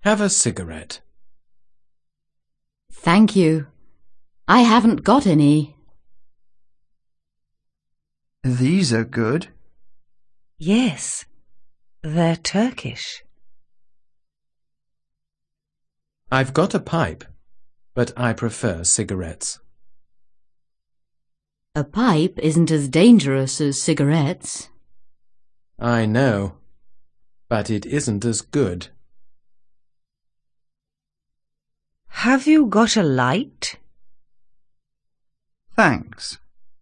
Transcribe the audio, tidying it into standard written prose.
Have a cigarette. Thank you. I haven't got any. These are good. Yes, they're Turkish. I've got a pipe, but I prefer cigarettes. A pipe isn't as dangerous as cigarettes. I know, but it isn't as good. Have you got a light? Thanks.